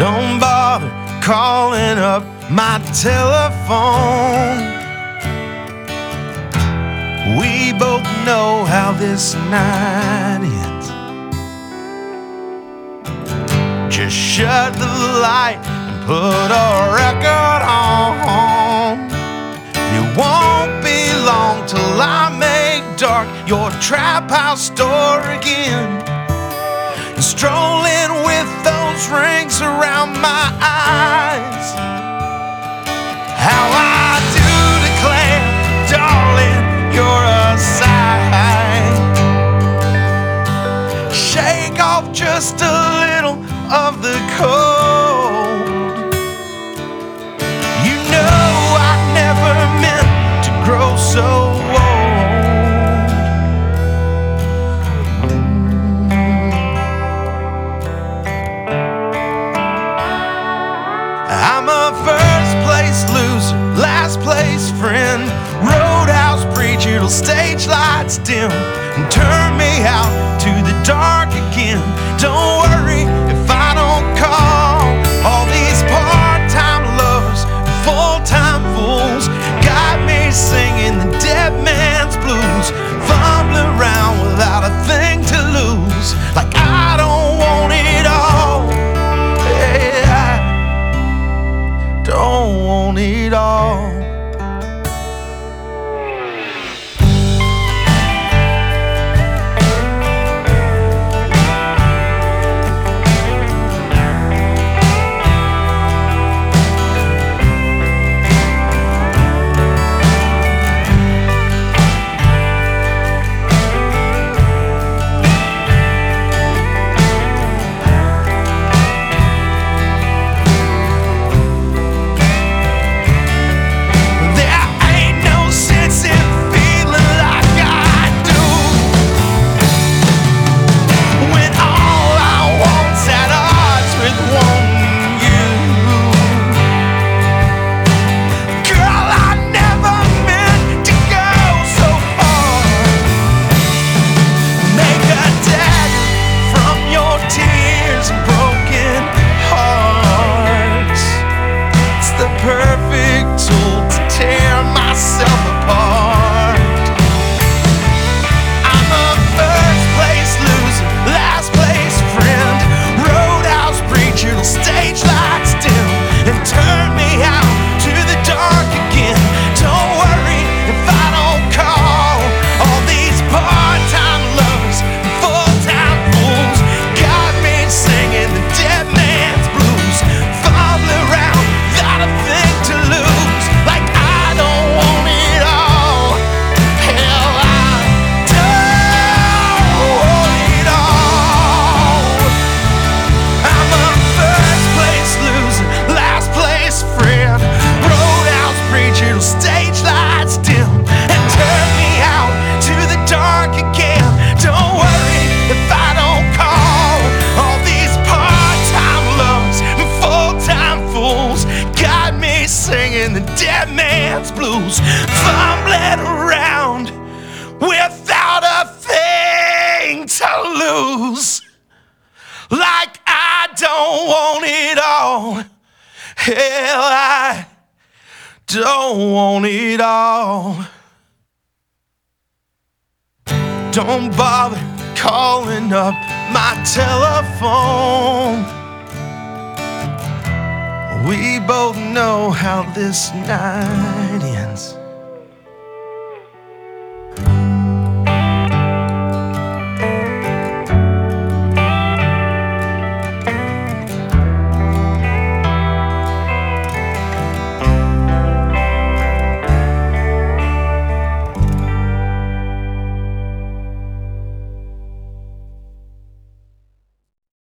Don't bother calling up my telephone. We both know how this night ends. Just shut the light and put a record on. It won't be long till I make dark your trap house door again. And strolling with those rings around my eyes. How I do declare, darling, you're a sight. Shake off just a little of the cold. You know I never meant to grow so old. I'm a first place loser, last place friend. Roadhouse preacher till stage lights dim and turn me out to the dark again. Don't worry if I don't call. All these part-time lovers, full-time fools got me singing the dead man's blues, fumbling around without a thing to lose, like I don't want it all. Hey, I don't want it all. Singing the dead man's blues, fumbling around without a thing to lose, like I don't want it all. Hell, I don't want it all. Don't bother calling up my telephone. We both know how this night ends.